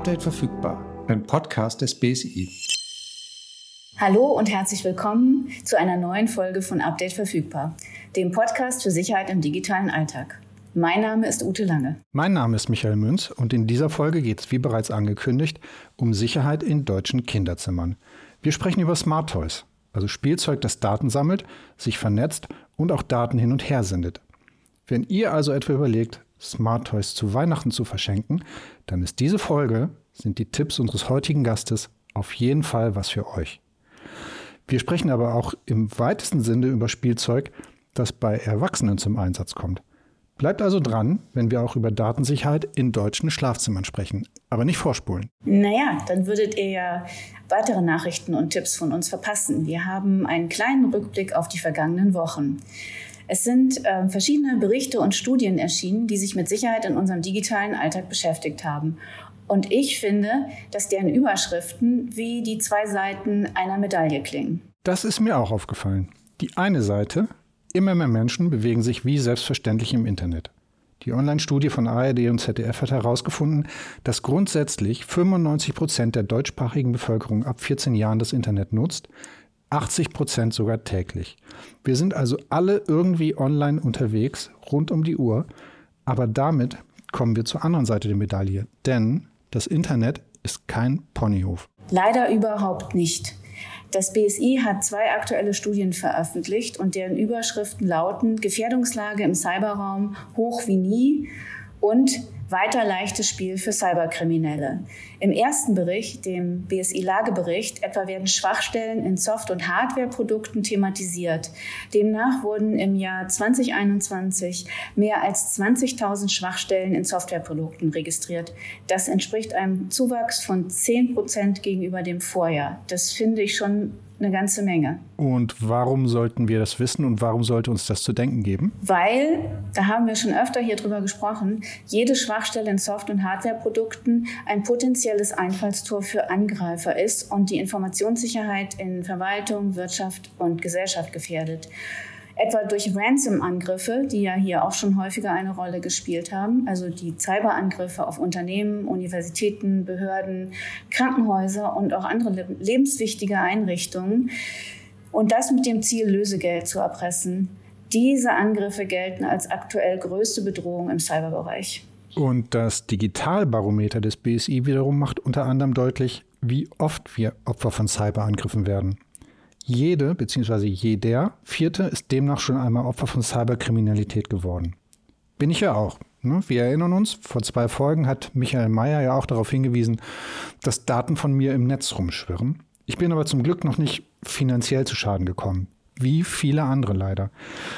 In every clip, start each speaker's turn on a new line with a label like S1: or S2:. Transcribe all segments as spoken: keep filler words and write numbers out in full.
S1: Update verfügbar, ein Podcast des B S I.
S2: Hallo und herzlich willkommen zu einer neuen Folge von Update verfügbar, dem Podcast für Sicherheit im digitalen Alltag. Mein Name ist Ute Lange.
S3: Mein Name ist Michael Münz und in dieser Folge geht es, wie bereits angekündigt, um Sicherheit in deutschen Kinderzimmern. Wir sprechen über Smart Toys, also Spielzeug, das Daten sammelt, sich vernetzt und auch Daten hin und her sendet. Wenn ihr also etwa überlegt, Smart Toys zu Weihnachten zu verschenken, dann ist diese Folge, sind die Tipps unseres heutigen Gastes auf jeden Fall was für euch. Wir sprechen aber auch im weitesten Sinne über Spielzeug, das bei Erwachsenen zum Einsatz kommt. Bleibt also dran, wenn wir auch über Datensicherheit in deutschen Schlafzimmern sprechen, aber nicht vorspulen.
S2: Naja, dann würdet ihr ja weitere Nachrichten und Tipps von uns verpassen. Wir haben einen kleinen Rückblick auf die vergangenen Wochen. Es sind äh, verschiedene Berichte und Studien erschienen, die sich mit Sicherheit in unserem digitalen Alltag beschäftigt haben. Und ich finde, dass deren Überschriften wie die zwei Seiten einer Medaille klingen.
S3: Das ist mir auch aufgefallen. Die eine Seite: immer mehr Menschen bewegen sich wie selbstverständlich im Internet. Die Online-Studie von A R D und Z D F hat herausgefunden, dass grundsätzlich fünfundneunzig Prozent der deutschsprachigen Bevölkerung ab vierzehn Jahren das Internet nutzt, achtzig Prozent sogar täglich. Wir sind also alle irgendwie online unterwegs, rund um die Uhr. Aber damit kommen wir zur anderen Seite der Medaille. Denn das Internet ist kein Ponyhof.
S2: Leider überhaupt nicht. Das B S I hat zwei aktuelle Studien veröffentlicht und deren Überschriften lauten: Gefährdungslage im Cyberraum hoch wie nie und weiter leichtes Spiel für Cyberkriminelle. Im ersten Bericht, dem B S I-Lagebericht, etwa werden Schwachstellen in Soft- und Hardwareprodukten thematisiert. Demnach wurden im Jahr zwanzig einundzwanzig mehr als zwanzigtausend Schwachstellen in Softwareprodukten registriert. Das entspricht einem Zuwachs von zehn Prozent gegenüber dem Vorjahr. Das finde ich schon eine ganze Menge.
S3: Und warum sollten wir das wissen und warum sollte uns das zu denken geben?
S2: Weil, da haben wir schon öfter hier drüber gesprochen, jede Schwachstelle in Soft- und Hardwareprodukten ein potenzielles Einfallstor für Angreifer ist und die Informationssicherheit in Verwaltung, Wirtschaft und Gesellschaft gefährdet. Etwa durch Ransom-Angriffe, die ja hier auch schon häufiger eine Rolle gespielt haben, also die Cyberangriffe auf Unternehmen, Universitäten, Behörden, Krankenhäuser und auch andere lebenswichtige Einrichtungen. Und das mit dem Ziel, Lösegeld zu erpressen. Diese Angriffe gelten als aktuell größte Bedrohung im Cyberbereich.
S3: Und das Digitalbarometer des B S I wiederum macht unter anderem deutlich, wie oft wir Opfer von Cyberangriffen werden. Jede bzw. jeder Vierte ist demnach schon einmal Opfer von Cyberkriminalität geworden. Bin ich ja auch. Ne? Wir erinnern uns, vor zwei Folgen hat Michael Mayer ja auch darauf hingewiesen, dass Daten von mir im Netz rumschwirren. Ich bin aber zum Glück noch nicht finanziell zu Schaden gekommen, wie viele andere leider.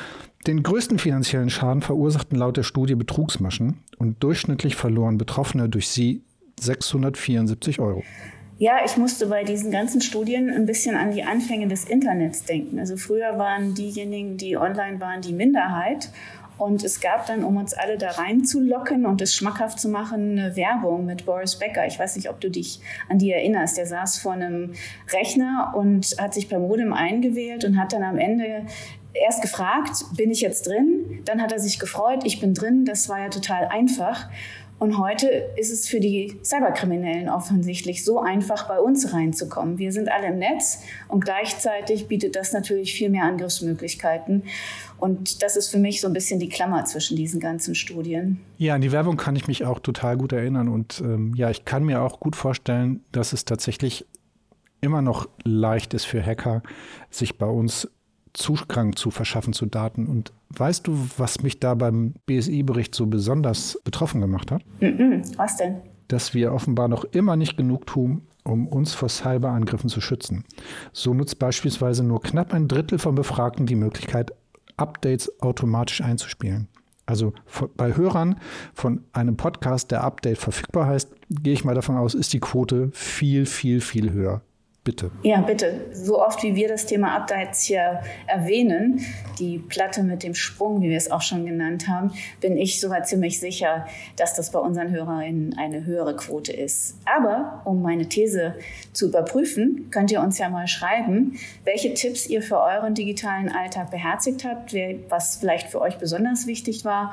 S3: Den größten finanziellen Schaden verursachten laut der Studie Betrugsmaschen und durchschnittlich verloren Betroffene durch sie sechshundertvierundsiebzig Euro.
S2: Ja, ich musste bei diesen ganzen Studien ein bisschen an die Anfänge des Internets denken. Also früher waren diejenigen, die online waren, die Minderheit. Und es gab dann, um uns alle da reinzulocken und es schmackhaft zu machen, eine Werbung mit Boris Becker. Ich weiß nicht, ob du dich an die erinnerst. Der saß vor einem Rechner und hat sich per Modem eingewählt und hat dann am Ende erst gefragt, bin ich jetzt drin? Dann hat er sich gefreut, ich bin drin. Das war ja total einfach. Und heute ist es für die Cyberkriminellen offensichtlich so einfach, bei uns reinzukommen. Wir sind alle im Netz und gleichzeitig bietet das natürlich viel mehr Angriffsmöglichkeiten. Und das ist für mich so ein bisschen die Klammer zwischen diesen ganzen Studien.
S3: Ja, an die Werbung kann ich mich auch total gut erinnern. Und ähm, ja, ich kann mir auch gut vorstellen, dass es tatsächlich immer noch leicht ist für Hacker, sich bei uns Zugang zu verschaffen zu Daten. Und weißt du, was mich da beim B S I-Bericht so besonders betroffen gemacht hat?
S2: Mm-mm. Was denn?
S3: Dass wir offenbar noch immer nicht genug tun, um uns vor Cyberangriffen zu schützen. So nutzt beispielsweise nur knapp ein Drittel von Befragten die Möglichkeit, Updates automatisch einzuspielen. Also bei Hörern von einem Podcast, der Update verfügbar heißt, gehe ich mal davon aus, ist die Quote viel, viel, viel höher. Bitte.
S2: Ja, bitte. So oft, wie wir das Thema Updates hier erwähnen, die Platte mit dem Sprung, wie wir es auch schon genannt haben, bin ich sogar ziemlich sicher, dass das bei unseren HörerInnen eine höhere Quote ist. Aber um meine These zu überprüfen, könnt ihr uns ja mal schreiben, welche Tipps ihr für euren digitalen Alltag beherzigt habt, was vielleicht für euch besonders wichtig war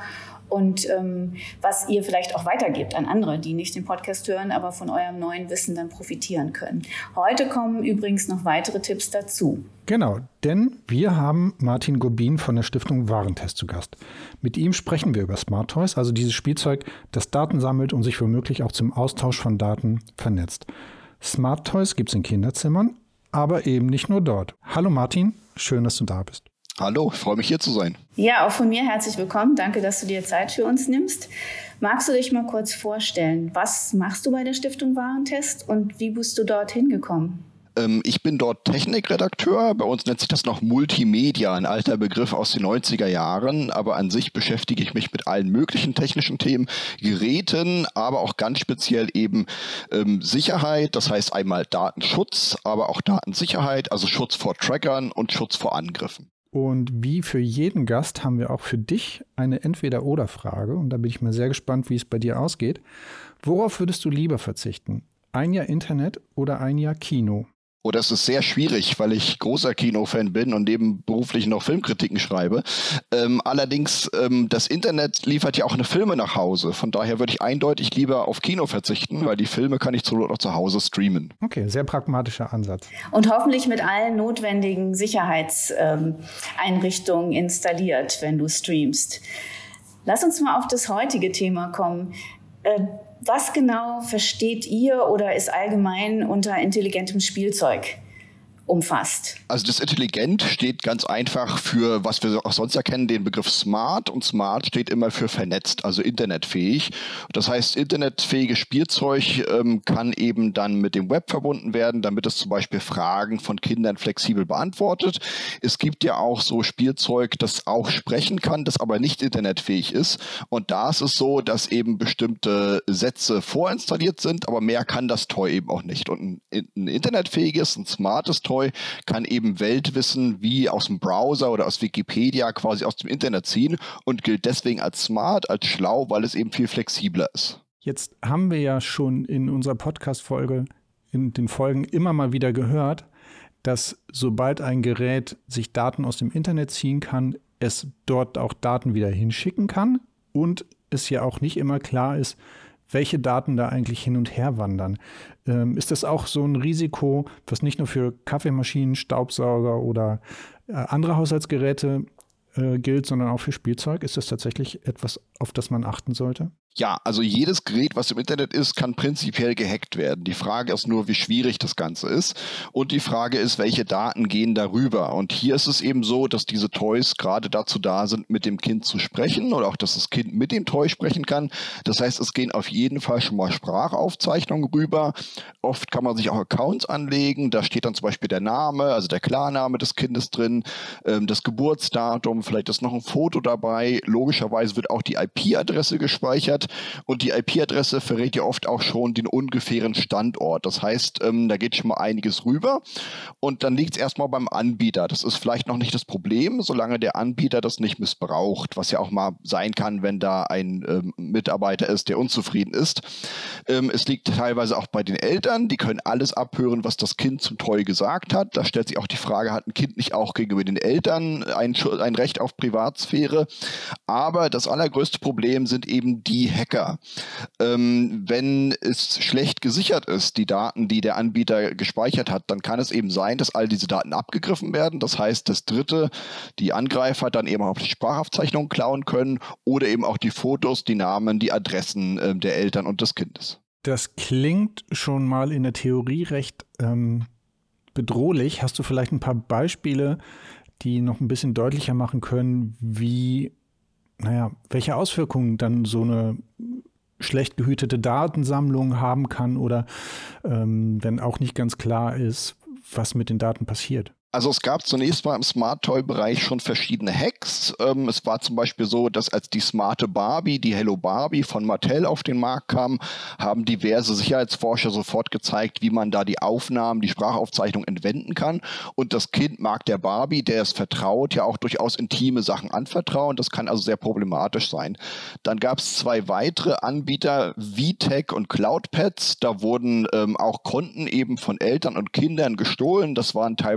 S2: und ähm, was ihr vielleicht auch weitergebt an andere, die nicht den Podcast hören, aber von eurem neuen Wissen dann profitieren können. Heute kommen übrigens noch weitere Tipps dazu.
S3: Genau, denn wir haben Martin Gobin von der Stiftung Warentest zu Gast. Mit ihm sprechen wir über Smart Toys, also dieses Spielzeug, das Daten sammelt und sich womöglich auch zum Austausch von Daten vernetzt. Smart Toys gibt es in Kinderzimmern, aber eben nicht nur dort. Hallo Martin, schön, dass du da bist.
S4: Hallo, ich freue mich hier zu sein.
S2: Ja, auch von mir herzlich willkommen. Danke, dass du dir Zeit für uns nimmst. Magst du dich mal kurz vorstellen, was machst du bei der Stiftung Warentest und wie bist du dorthin gekommen?
S4: Ähm, ich bin dort Technikredakteur. Bei uns nennt sich das noch Multimedia, ein alter Begriff aus den neunziger Jahren. Aber an sich beschäftige ich mich mit allen möglichen technischen Themen, Geräten, aber auch ganz speziell eben ähm, Sicherheit. Das heißt einmal Datenschutz, aber auch Datensicherheit, also Schutz vor Trackern und Schutz vor Angriffen.
S3: Und wie für jeden Gast haben wir auch für dich eine Entweder-Oder-Frage. Und da bin ich mal sehr gespannt, wie es bei dir ausgeht. Worauf würdest du lieber verzichten? Ein Jahr Internet oder ein Jahr Kino?
S4: Oh, das ist sehr schwierig, weil ich großer Kinofan bin und nebenberuflich noch Filmkritiken schreibe. Ähm, allerdings, ähm, das Internet liefert ja auch eine Filme nach Hause. Von daher würde ich eindeutig lieber auf Kino verzichten, weil die Filme kann ich zur Not auch zu Hause streamen.
S3: Okay, sehr pragmatischer Ansatz.
S2: Und hoffentlich mit allen notwendigen Sicherheitseinrichtungen ähm, installiert, wenn du streamst. Lass uns mal auf das heutige Thema kommen. Äh, Was genau versteht ihr oder ist allgemein unter intelligentem Spielzeug umfasst?
S4: Also das Intelligent steht ganz einfach für, was wir auch sonst erkennen, den Begriff Smart. Und Smart steht immer für vernetzt, also internetfähig. Das heißt, internetfähiges Spielzeug ähm, kann eben dann mit dem Web verbunden werden, damit es zum Beispiel Fragen von Kindern flexibel beantwortet. Es gibt ja auch so Spielzeug, das auch sprechen kann, das aber nicht internetfähig ist. Und da ist es so, dass eben bestimmte Sätze vorinstalliert sind, aber mehr kann das Toy eben auch nicht. Und ein, ein internetfähiges, ein smartes Toy kann eben Weltwissen wie aus dem Browser oder aus Wikipedia quasi aus dem Internet ziehen und gilt deswegen als smart, als schlau, weil es eben viel flexibler ist.
S3: Jetzt haben wir ja schon in unserer Podcast-Folge, in den Folgen immer mal wieder gehört, dass sobald ein Gerät sich Daten aus dem Internet ziehen kann, es dort auch Daten wieder hinschicken kann und es ja auch nicht immer klar ist, welche Daten da eigentlich hin und her wandern. Ähm, ist das auch so ein Risiko, was nicht nur für Kaffeemaschinen, Staubsauger oder äh, andere Haushaltsgeräte äh, gilt, sondern auch für Spielzeug? Ist das tatsächlich etwas, auf das man achten sollte?
S4: Ja, also jedes Gerät, was im Internet ist, kann prinzipiell gehackt werden. Die Frage ist nur, wie schwierig das Ganze ist. Und die Frage ist, welche Daten gehen darüber? Und hier ist es eben so, dass diese Toys gerade dazu da sind, mit dem Kind zu sprechen oder auch, dass das Kind mit dem Toy sprechen kann. Das heißt, es gehen auf jeden Fall schon mal Sprachaufzeichnungen rüber. Oft kann man sich auch Accounts anlegen. Da steht dann zum Beispiel der Name, also der Klarname des Kindes drin, ähm, das Geburtsdatum, vielleicht ist noch ein Foto dabei. Logischerweise wird auch die I P-Adresse gespeichert. Und die I P-Adresse verrät ja oft auch schon den ungefähren Standort. Das heißt, ähm, da geht schon mal einiges rüber. Und dann liegt es erstmal beim Anbieter. Das ist vielleicht noch nicht das Problem, solange der Anbieter das nicht missbraucht, was ja auch mal sein kann, wenn da ein ähm, Mitarbeiter ist, der unzufrieden ist. Ähm, es liegt teilweise auch bei den Eltern. Die können alles abhören, was das Kind zum Toy gesagt hat. Da stellt sich auch die Frage, hat ein Kind nicht auch gegenüber den Eltern ein, ein Recht auf Privatsphäre? Aber das allergrößte Problem sind eben die Hacker. Ähm, wenn es schlecht gesichert ist, die Daten, die der Anbieter gespeichert hat, dann kann es eben sein, dass all diese Daten abgegriffen werden. Das heißt, das Dritte, die Angreifer, dann eben auch die Sprachaufzeichnungen klauen können oder eben auch die Fotos, die Namen, die Adressen äh, der Eltern und des Kindes.
S3: Das klingt schon mal in der Theorie recht ähm, bedrohlich. Hast du vielleicht ein paar Beispiele, die noch ein bisschen deutlicher machen können, wie Naja, welche Auswirkungen dann so eine schlecht gehütete Datensammlung haben kann oder ähm, wenn auch nicht ganz klar ist, was mit den Daten passiert?
S4: Also es gab zunächst mal im Smart-Toy-Bereich schon verschiedene Hacks. Ähm, es war zum Beispiel so, dass als die smarte Barbie, die Hello Barbie von Mattel auf den Markt kam, haben diverse Sicherheitsforscher sofort gezeigt, wie man da die Aufnahmen, die Sprachaufzeichnung entwenden kann. Und das Kind mag der Barbie, der es vertraut, ja auch durchaus intime Sachen anvertrauen. Das kann also sehr problematisch sein. Dann gab es zwei weitere Anbieter, VTech und CloudPets. Da wurden ähm, auch Konten eben von Eltern und Kindern gestohlen. Das waren teilweise über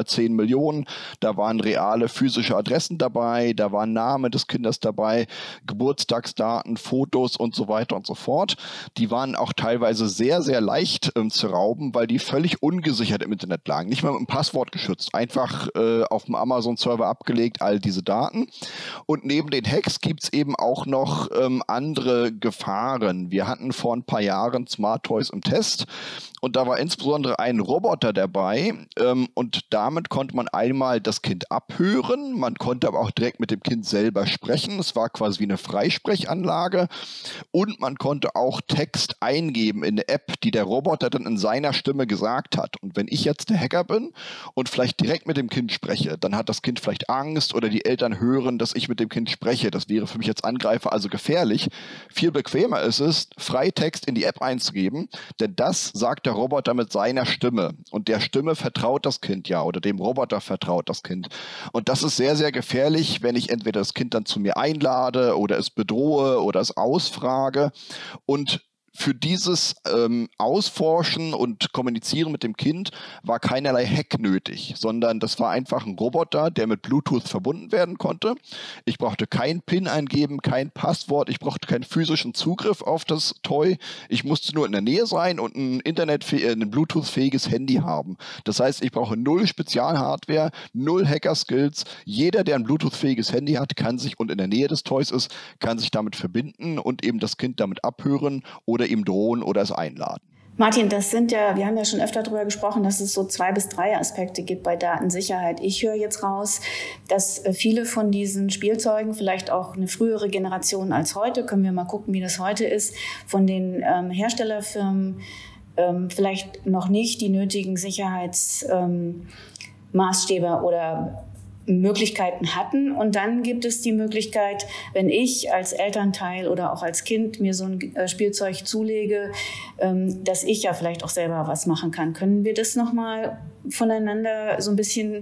S4: zehn Millionen. Da waren reale physische Adressen dabei, da war Name des Kindes dabei, Geburtstagsdaten, Fotos und so weiter und so fort. Die waren auch teilweise sehr, sehr leicht ähm, zu rauben, weil die völlig ungesichert im Internet lagen. Nicht mal mit einem Passwort geschützt. Einfach äh, auf dem Amazon-Server abgelegt, all diese Daten. Und neben den Hacks gibt es eben auch noch ähm, andere Gefahren. Wir hatten vor ein paar Jahren Smart Toys im Test und da war insbesondere ein Roboter dabei ähm, und damit konnte man einmal das Kind abhören, man konnte aber auch direkt mit dem Kind selber sprechen. Es war quasi wie eine Freisprechanlage und man konnte auch Text eingeben in eine App, die der Roboter dann in seiner Stimme gesagt hat. Und wenn ich jetzt der Hacker bin und vielleicht direkt mit dem Kind spreche, dann hat das Kind vielleicht Angst oder die Eltern hören, dass ich mit dem Kind spreche. Das wäre für mich als Angreifer also gefährlich. Viel bequemer ist es, Freitext in die App einzugeben, denn das sagt der Roboter mit seiner Stimme. Und der Stimme vertraut das Kind ja oder dem Roboter vertraut das Kind. Und das ist sehr, sehr gefährlich, wenn ich entweder das Kind dann zu mir einlade oder es bedrohe oder es ausfrage. Und für dieses ähm, Ausforschen und Kommunizieren mit dem Kind war keinerlei Hack nötig, sondern das war einfach ein Roboter, der mit Bluetooth verbunden werden konnte. Ich brauchte kein PIN eingeben, kein Passwort, ich brauchte keinen physischen Zugriff auf das Toy. Ich musste nur in der Nähe sein und ein Internet, ein Bluetooth-fähiges Handy haben. Das heißt, ich brauche null Spezialhardware, null Hacker-Skills. Jeder, der ein Bluetooth-fähiges Handy hat, kann sich und in der Nähe des Toys ist, kann sich damit verbinden und eben das Kind damit abhören oder ihm drohen oder es einladen.
S2: Martin, das sind ja, wir haben ja schon öfter darüber gesprochen, dass es so zwei bis drei Aspekte gibt bei Datensicherheit. Ich höre jetzt raus, dass viele von diesen Spielzeugen, vielleicht auch eine frühere Generation als heute, können wir mal gucken, wie das heute ist, von den ähm, Herstellerfirmen ähm, vielleicht noch nicht die nötigen Sicherheitsmaßstäbe ähm, oder Möglichkeiten hatten. Und dann gibt es die Möglichkeit, wenn ich als Elternteil oder auch als Kind mir so ein Spielzeug zulege, dass ich ja vielleicht auch selber was machen kann. Können wir das nochmal voneinander so ein bisschen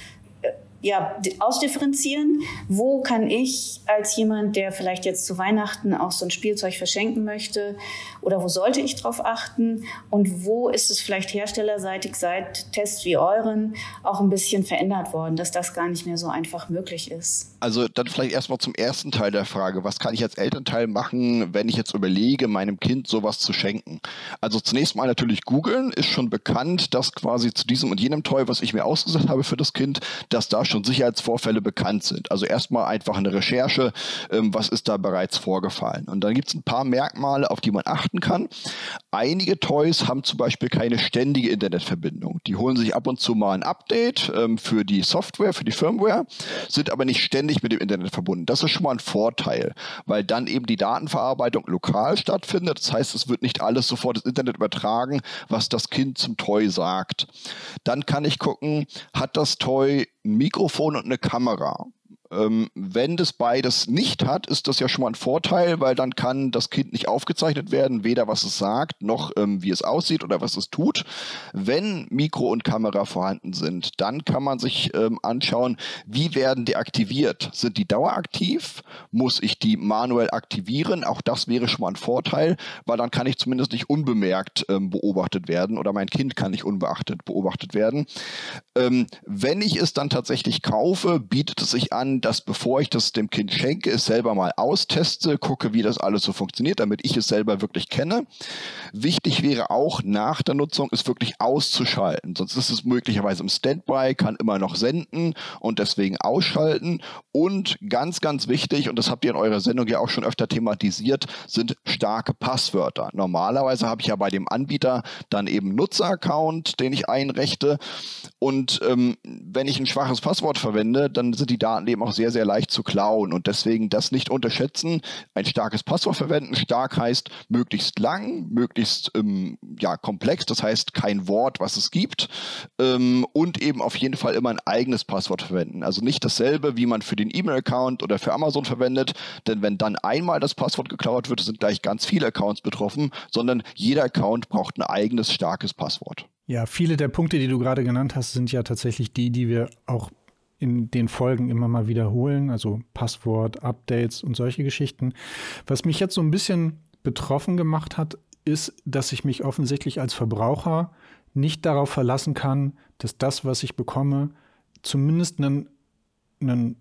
S2: ja, ausdifferenzieren? Wo kann ich als jemand, der vielleicht jetzt zu Weihnachten auch so ein Spielzeug verschenken möchte, oder wo sollte ich drauf achten? Und wo ist es vielleicht herstellerseitig seit Tests wie euren auch ein bisschen verändert worden, dass das gar nicht mehr so einfach möglich ist?
S4: Also dann vielleicht erstmal zum ersten Teil der Frage. Was kann ich als Elternteil machen, wenn ich jetzt überlege, meinem Kind sowas zu schenken? Also zunächst mal natürlich googeln. Ist schon bekannt, dass quasi zu diesem und jenem Toy, was ich mir ausgesucht habe für das Kind, dass da schon Sicherheitsvorfälle bekannt sind. Also erstmal einfach eine Recherche, ähm, was ist da bereits vorgefallen. Und dann gibt es ein paar Merkmale, auf die man achten kann. Einige Toys haben zum Beispiel keine ständige Internetverbindung. Die holen sich ab und zu mal ein Update ähm, für die Software, für die Firmware, sind aber nicht ständig mit dem Internet verbunden. Das ist schon mal ein Vorteil, weil dann eben die Datenverarbeitung lokal stattfindet. Das heißt, es wird nicht alles sofort ins Internet übertragen, was das Kind zum Toy sagt. Dann kann ich gucken, hat das Toy ein Mikrofon und eine Kamera? Ähm, wenn das beides nicht hat, ist das ja schon mal ein Vorteil, weil dann kann das Kind nicht aufgezeichnet werden, weder was es sagt, noch ähm, wie es aussieht oder was es tut. Wenn Mikro und Kamera vorhanden sind, dann kann man sich ähm, anschauen, wie werden die aktiviert? Sind die daueraktiv? Muss ich die manuell aktivieren? Auch das wäre schon mal ein Vorteil, weil dann kann ich zumindest nicht unbemerkt ähm, beobachtet werden oder mein Kind kann nicht unbeachtet beobachtet werden. Ähm, wenn ich es dann tatsächlich kaufe, bietet es sich an, dass bevor ich das dem Kind schenke, es selber mal austeste, gucke, wie das alles so funktioniert, damit ich es selber wirklich kenne. Wichtig wäre auch nach der Nutzung, es wirklich auszuschalten. Sonst ist es möglicherweise im Standby, kann immer noch senden und deswegen ausschalten. Und ganz, ganz wichtig, und das habt ihr in eurer Sendung ja auch schon öfter thematisiert, sind starke Passwörter. Normalerweise habe ich ja bei dem Anbieter dann eben einen Nutzeraccount, den ich einrichte. Und ähm, wenn ich ein schwaches Passwort verwende, dann sind die Daten eben auch sehr, sehr leicht zu klauen und deswegen das nicht unterschätzen. Ein starkes Passwort verwenden. Stark heißt möglichst lang, möglichst ähm, ja, komplex, das heißt kein Wort, was es gibt ähm, und eben auf jeden Fall immer ein eigenes Passwort verwenden. Also nicht dasselbe, wie man für den E-Mail-Account oder für Amazon verwendet, denn wenn dann einmal das Passwort geklaut wird, sind gleich ganz viele Accounts betroffen, sondern jeder Account braucht ein eigenes, starkes Passwort.
S3: Ja, viele der Punkte, die du gerade genannt hast, sind ja tatsächlich die, die wir auch in den Folgen immer mal wiederholen, also Passwort, Updates und solche Geschichten. Was mich jetzt so ein bisschen betroffen gemacht hat, ist, dass ich mich offensichtlich als Verbraucher nicht darauf verlassen kann, dass das, was ich bekomme, zumindest einen, einen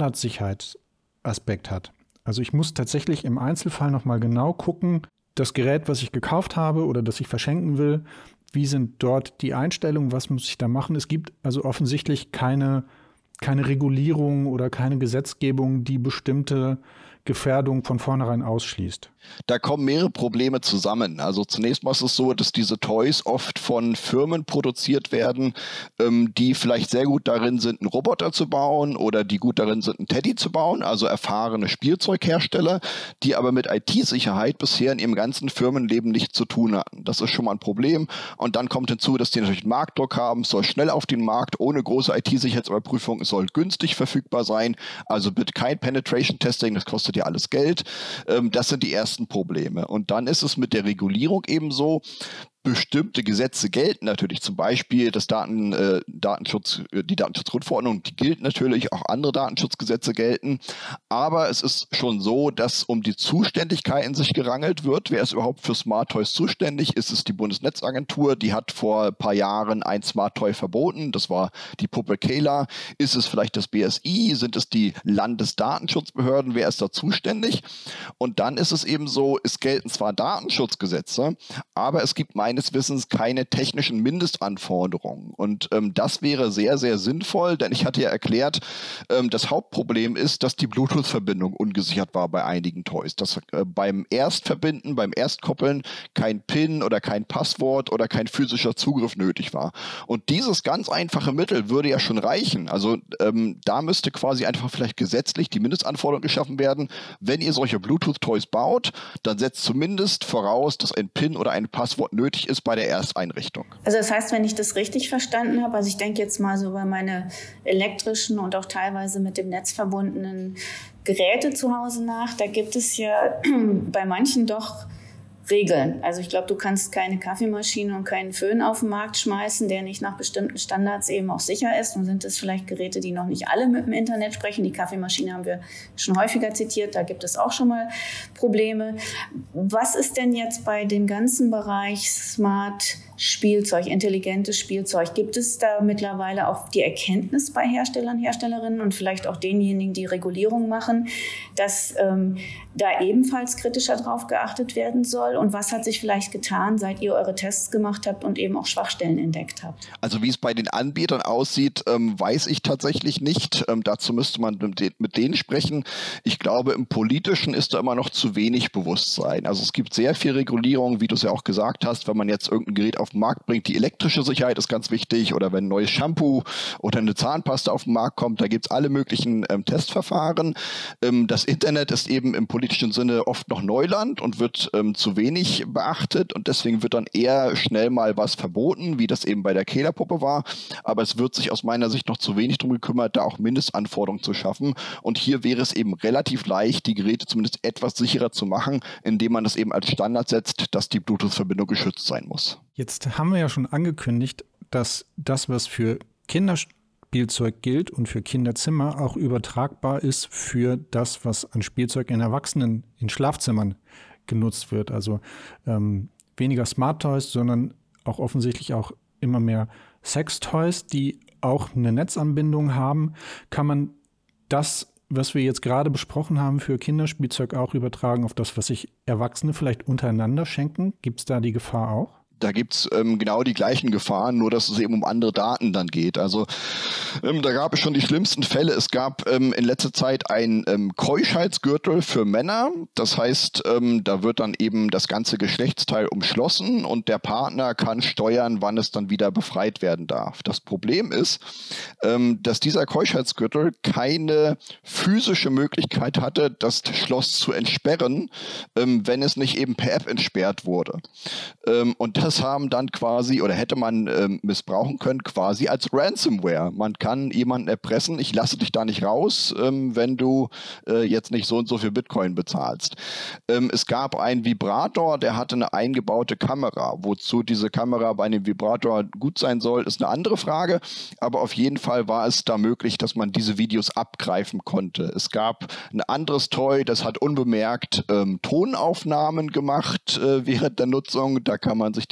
S3: Standardsicherheitsaspekt hat. Also ich muss tatsächlich im Einzelfall nochmal genau gucken, das Gerät, was ich gekauft habe oder das ich verschenken will, wie sind dort die Einstellungen, was muss ich da machen? Es gibt also offensichtlich keine, keine Regulierung oder keine Gesetzgebung, die bestimmte Gefährdung von vornherein ausschließt.
S4: Da kommen mehrere Probleme zusammen. Also zunächst mal ist es so, dass diese Toys oft von Firmen produziert werden, ähm, die vielleicht sehr gut darin sind, einen Roboter zu bauen oder die gut darin sind, einen Teddy zu bauen, also erfahrene Spielzeughersteller, die aber mit I T-Sicherheit bisher in ihrem ganzen Firmenleben nichts zu tun hatten. Das ist schon mal ein Problem. Und dann kommt hinzu, dass die natürlich einen Marktdruck haben, es soll schnell auf den Markt, ohne große I T-Sicherheitsüberprüfung, es soll günstig verfügbar sein, also bitte kein Penetration-Testing, das kostet ja alles Geld. Ähm, das sind die ersten Probleme. Und dann ist es mit der Regulierung eben so, bestimmte Gesetze gelten natürlich, zum Beispiel das Daten, äh, Datenschutz, die Datenschutzgrundverordnung, die gilt natürlich, auch andere Datenschutzgesetze gelten, aber es ist schon so, dass um die Zuständigkeiten sich gerangelt wird. Wer ist überhaupt für Smart Toys zuständig? Ist es die Bundesnetzagentur? Die hat vor ein paar Jahren ein Smart Toy verboten, das war die Puppe Kayla. Ist es vielleicht das B S I? Sind es die Landesdatenschutzbehörden? Wer ist da zuständig? Und dann ist es eben so, es gelten zwar Datenschutzgesetze, aber es gibt meines Wissens keine technischen Mindestanforderungen. Und ähm, das wäre sehr, sehr sinnvoll, denn ich hatte ja erklärt, ähm, das Hauptproblem ist, dass die Bluetooth-Verbindung ungesichert war bei einigen Toys. Dass äh, beim Erstverbinden, beim Erstkoppeln kein PIN oder kein Passwort oder kein physischer Zugriff nötig war. Und dieses ganz einfache Mittel würde ja schon reichen. Also ähm, da müsste quasi einfach vielleicht gesetzlich die Mindestanforderung geschaffen werden. Wenn ihr solche Bluetooth-Toys baut, dann setzt zumindest voraus, dass ein PIN oder ein Passwort nötig ist bei der Ersteinrichtung.
S2: Also das heißt, wenn ich das richtig verstanden habe, also ich denke jetzt mal so über meine elektrischen und auch teilweise mit dem Netz verbundenen Geräte zu Hause nach, da gibt es ja bei manchen doch Regeln. Also ich glaube, du kannst keine Kaffeemaschine und keinen Föhn auf den Markt schmeißen, der nicht nach bestimmten Standards eben auch sicher ist. Nun sind es vielleicht Geräte, die noch nicht alle mit dem Internet sprechen. Die Kaffeemaschine haben wir schon häufiger zitiert, da gibt es auch schon mal Probleme. Was ist denn jetzt bei dem ganzen Bereich Smart Spielzeug, intelligentes Spielzeug? Gibt es da mittlerweile auch die Erkenntnis bei Herstellern, Herstellerinnen und vielleicht auch denjenigen, die Regulierung machen, dass ähm, da ebenfalls kritischer drauf geachtet werden soll? Und was hat sich vielleicht getan, seit ihr eure Tests gemacht habt und eben auch Schwachstellen entdeckt habt?
S4: Also wie es bei den Anbietern aussieht, ähm, weiß ich tatsächlich nicht. Ähm, dazu müsste man mit denen sprechen. Ich glaube, im Politischen ist da immer noch zu wenig Bewusstsein. Also es gibt sehr viel Regulierung, wie du es ja auch gesagt hast, wenn man jetzt irgendein Gerät auf den Markt bringt. Die elektrische Sicherheit ist ganz wichtig, oder wenn ein neues Shampoo oder eine Zahnpasta auf den Markt kommt, da gibt es alle möglichen ähm, Testverfahren. Ähm, das Internet ist eben im politischen Sinne oft noch Neuland und wird ähm, zu wenig beachtet, und deswegen wird dann eher schnell mal was verboten, wie das eben bei der Kehlerpuppe war. Aber es wird sich aus meiner Sicht noch zu wenig darum gekümmert, da auch Mindestanforderungen zu schaffen. Und hier wäre es eben relativ leicht, die Geräte zumindest etwas sicherer zu machen, indem man das eben als Standard setzt, dass die Bluetooth-Verbindung geschützt sein muss.
S3: Jetzt haben wir ja schon angekündigt, dass das, was für Kinderspielzeug gilt und für Kinderzimmer, auch übertragbar ist für das, was an Spielzeug in Erwachsenen in Schlafzimmern genutzt wird. Also ähm, weniger Smart Toys, sondern auch offensichtlich auch immer mehr Sex-Toys, die auch eine Netzanbindung haben. Kann man das, was wir jetzt gerade besprochen haben, für Kinderspielzeug auch übertragen auf das, was sich Erwachsene vielleicht untereinander schenken? Gibt es da die Gefahr auch?
S4: Da gibt es ähm, genau die gleichen Gefahren, nur dass es eben um andere Daten dann geht. Also ähm, da gab es schon die schlimmsten Fälle. Es gab ähm, in letzter Zeit einen ähm, Keuschheitsgürtel für Männer. Das heißt, ähm, da wird dann eben das ganze Geschlechtsteil umschlossen und der Partner kann steuern, wann es dann wieder befreit werden darf. Das Problem ist, ähm, dass dieser Keuschheitsgürtel keine physische Möglichkeit hatte, das Schloss zu entsperren, ähm, wenn es nicht eben per App entsperrt wurde. Ähm, und das Das haben dann quasi, oder hätte man ähm, missbrauchen können, quasi als Ransomware. Man kann jemanden erpressen, ich lasse dich da nicht raus, ähm, wenn du äh, jetzt nicht so und so viel Bitcoin bezahlst. Ähm, es gab einen Vibrator, der hatte eine eingebaute Kamera. Wozu diese Kamera bei einem Vibrator gut sein soll, ist eine andere Frage. Aber auf jeden Fall war es da möglich, dass man diese Videos abgreifen konnte. Es gab ein anderes Toy, das hat unbemerkt ähm, Tonaufnahmen gemacht äh, während der Nutzung. Da kann man sich die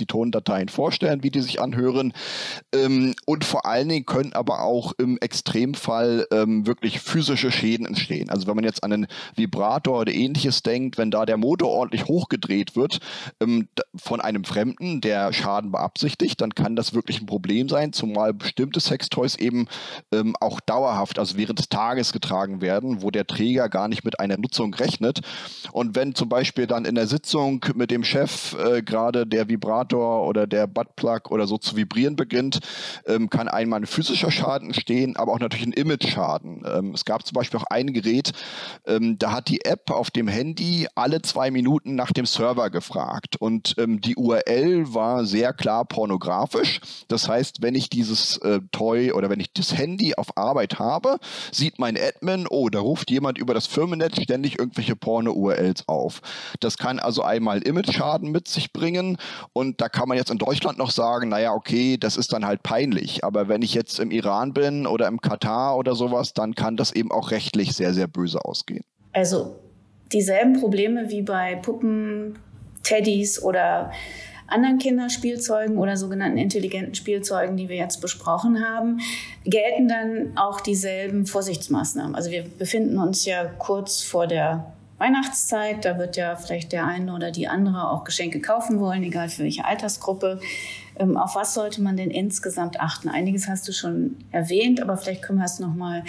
S4: Tondateien vorstellen, wie die sich anhören. Ähm, und vor allen Dingen können aber auch im Extremfall ähm, wirklich physische Schäden entstehen. Also wenn man jetzt an einen Vibrator oder ähnliches denkt, wenn da der Motor ordentlich hochgedreht wird ähm, von einem Fremden, der Schaden beabsichtigt, dann kann das wirklich ein Problem sein, zumal bestimmte Sextoys eben ähm, auch dauerhaft, also während des Tages getragen werden, wo der Träger gar nicht mit einer Nutzung rechnet. Und wenn zum Beispiel dann in der Sitzung mit dem Chef äh, gerade der Vibrator oder der Buttplug oder so zu vibrieren beginnt, ähm, kann einmal ein physischer Schaden entstehen, aber auch natürlich ein Image-Schaden. Ähm, es gab zum Beispiel auch ein Gerät, ähm, da hat die App auf dem Handy alle zwei Minuten nach dem Server gefragt und ähm, die U R L war sehr klar pornografisch. Das heißt, wenn ich dieses äh, Toy oder wenn ich das Handy auf Arbeit habe, sieht mein Admin, oh, da ruft jemand über das Firmennetz ständig irgendwelche Porno-U R Ls auf. Das kann also einmal Image-Schaden mit sich bringen und da kann man jetzt in Deutschland noch sagen, naja, okay, das ist dann halt peinlich, aber wenn ich jetzt im Iran bin oder im Katar oder sowas, dann kann das eben auch rechtlich sehr, sehr böse ausgehen.
S2: Also dieselben Probleme wie bei Puppen, Teddys oder anderen Kinderspielzeugen oder sogenannten intelligenten Spielzeugen, die wir jetzt besprochen haben, gelten dann auch dieselben Vorsichtsmaßnahmen. Also wir befinden uns ja kurz vor der Weihnachtszeit, da wird ja vielleicht der eine oder die andere auch Geschenke kaufen wollen, egal für welche Altersgruppe. Ähm, auf was sollte man denn insgesamt achten? Einiges hast du schon erwähnt, aber vielleicht können wir es noch mal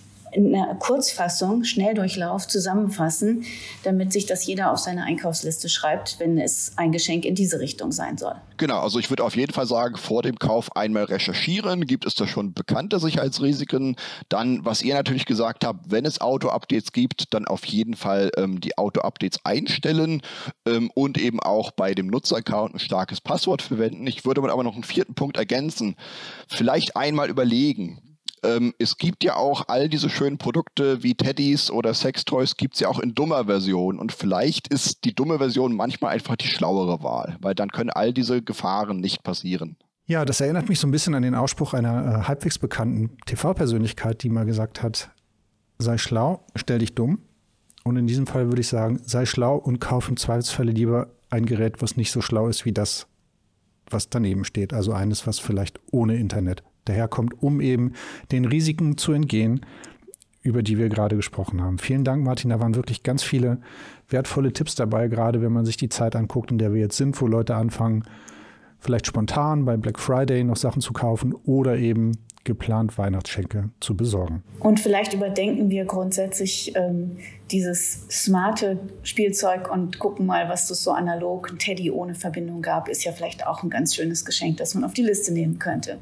S2: in einer Kurzfassung, Schnelldurchlauf zusammenfassen, damit sich das jeder auf seine Einkaufsliste schreibt, wenn es ein Geschenk in diese Richtung sein soll.
S4: Genau, also ich würde auf jeden Fall sagen, vor dem Kauf einmal recherchieren, gibt es da schon bekannte Sicherheitsrisiken. Dann, was ihr natürlich gesagt habt, wenn es Auto-Updates gibt, dann auf jeden Fall ähm, die Auto-Updates einstellen ähm, und eben auch bei dem Nutzeraccount ein starkes Passwort verwenden. Ich würde aber noch einen vierten Punkt ergänzen. Vielleicht einmal überlegen. Ähm, es gibt ja auch all diese schönen Produkte wie Teddys oder Sextoys, gibt es ja auch in dummer Version. Und vielleicht ist die dumme Version manchmal einfach die schlauere Wahl, weil dann können all diese Gefahren nicht passieren.
S3: Ja, das erinnert mich so ein bisschen an den Ausspruch einer äh, halbwegs bekannten T V-Persönlichkeit, die mal gesagt hat, sei schlau, stell dich dumm. Und in diesem Fall würde ich sagen, sei schlau und kauf im Zweifelsfalle lieber ein Gerät, was nicht so schlau ist wie das, was daneben steht. Also eines, was vielleicht ohne Internet daherkommt, um eben den Risiken zu entgehen, über die wir gerade gesprochen haben. Vielen Dank, Martin. Da waren wirklich ganz viele wertvolle Tipps dabei, gerade wenn man sich die Zeit anguckt, in der wir jetzt sind, wo Leute anfangen, vielleicht spontan bei Black Friday noch Sachen zu kaufen oder eben geplant Weihnachtsgeschenke zu besorgen.
S2: Und vielleicht überdenken wir grundsätzlich ähm, dieses smarte Spielzeug und gucken mal, was es so analog, ein Teddy ohne Verbindung gab, ist ja vielleicht auch ein ganz schönes Geschenk, das man auf die Liste nehmen könnte.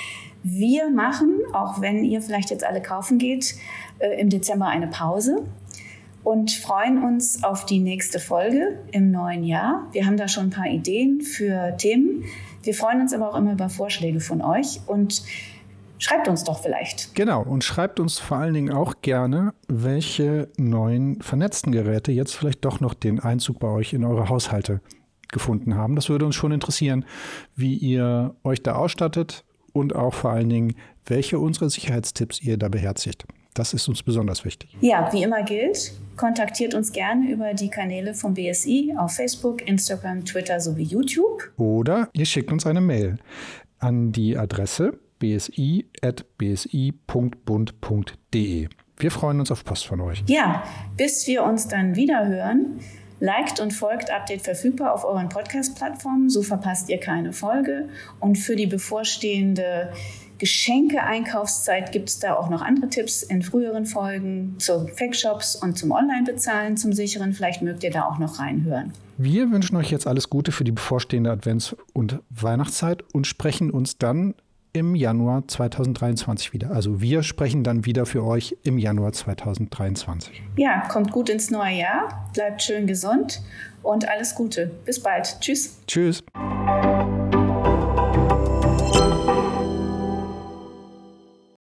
S2: Wir machen, auch wenn ihr vielleicht jetzt alle kaufen geht, äh, im Dezember eine Pause und freuen uns auf die nächste Folge im neuen Jahr. Wir haben da schon ein paar Ideen für Themen. Wir freuen uns aber auch immer über Vorschläge von euch und schreibt uns doch vielleicht.
S3: Genau, und schreibt uns vor allen Dingen auch gerne, welche neuen vernetzten Geräte jetzt vielleicht doch noch den Einzug bei euch in eure Haushalte gefunden haben. Das würde uns schon interessieren, wie ihr euch da ausstattet und auch vor allen Dingen, welche unserer Sicherheitstipps ihr da beherzigt. Das ist uns besonders wichtig.
S2: Ja, wie immer gilt, kontaktiert uns gerne über die Kanäle vom B S I auf Facebook, Instagram, Twitter sowie YouTube.
S3: Oder ihr schickt uns eine Mail an die Adresse b s i at b s i punkt bund punkt d e. Wir freuen uns auf Post von euch.
S2: Ja, bis wir uns dann wieder hören. Liked und folgt Update verfügbar auf euren Podcast-Plattformen, so verpasst ihr keine Folge. Und für die bevorstehende Geschenke-Einkaufszeit gibt es da auch noch andere Tipps in früheren Folgen zu Fake-Shops und zum Online-Bezahlen, zum sicheren. Vielleicht mögt ihr da auch noch reinhören.
S3: Wir wünschen euch jetzt alles Gute für die bevorstehende Advents- und Weihnachtszeit und sprechen uns dann im Januar zweitausenddreiundzwanzig wieder. Also wir sprechen dann wieder für euch im Januar zweitausenddreiundzwanzig.
S2: Ja, kommt gut ins neue Jahr, bleibt schön gesund und alles Gute. Bis bald. Tschüss.
S3: Tschüss.